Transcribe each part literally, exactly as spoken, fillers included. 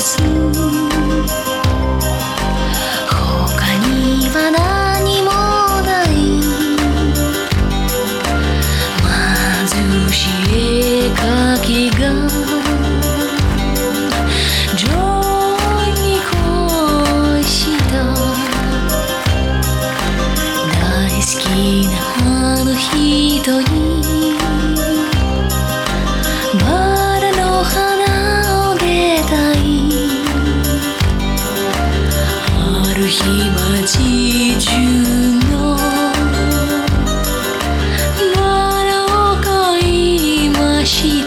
す。他には何もない貧しい絵描きがジョイに恋した大好きなあの人にバラの花をげたい。ある日街中のバラを買いました。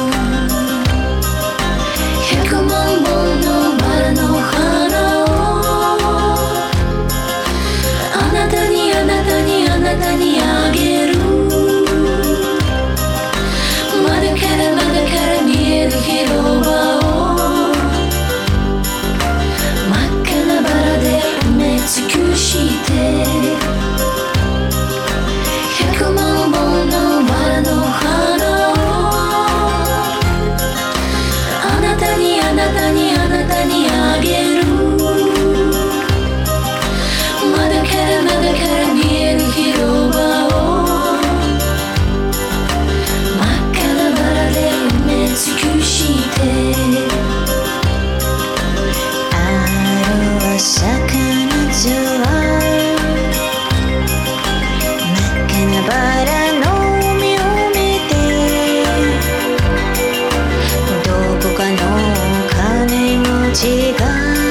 百万本のバラの花をあなたにあなたにあなたにあげる。窓から窓から見える広場を真っ赤なバラで埋め尽くして。百万本のバラの花をあなたにあなたにあなたにあげる。窓から窓から見える広場を真っ赤なバラで埋め尽くして。ある朝彼女は真っ赤なバラの海を見てどこかの金持ちが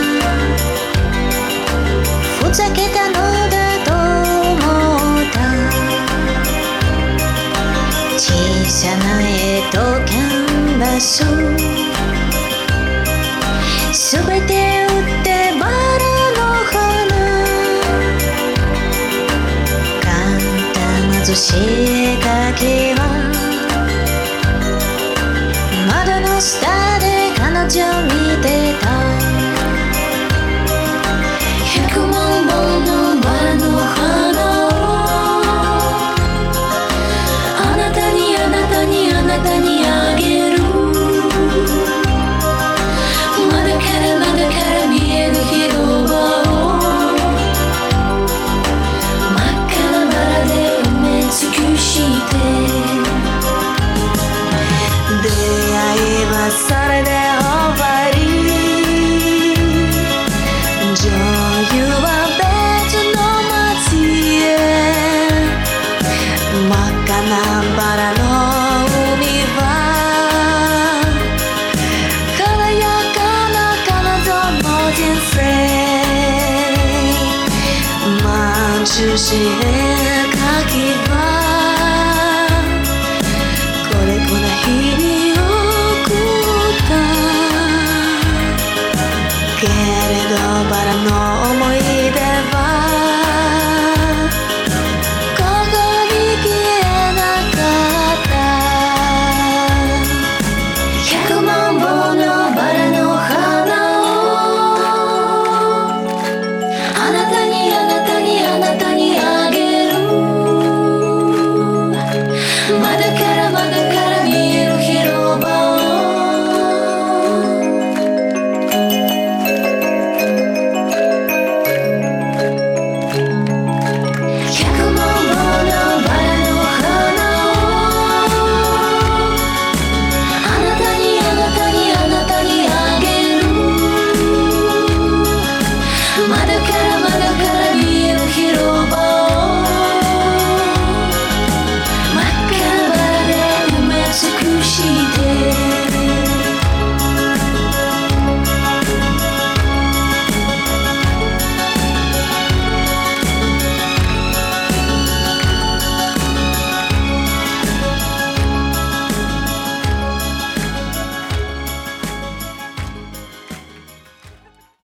ふざけたのだと思った。小さな絵とキャンバスすべて売ってバラの花簡単貧しい絵描きは窓の下で彼女見てた。百万本のバラの花をあなたにあなたにあなたにあげる。窓から窓から見える広場を真っ赤なバラで埋め尽くして。出会いはそれで終わり。女優は別の街へ。真っ赤なバラの海は軽やかな彼女の人生。貧しい絵描きはこれこな日々を送った。けれどバラの思い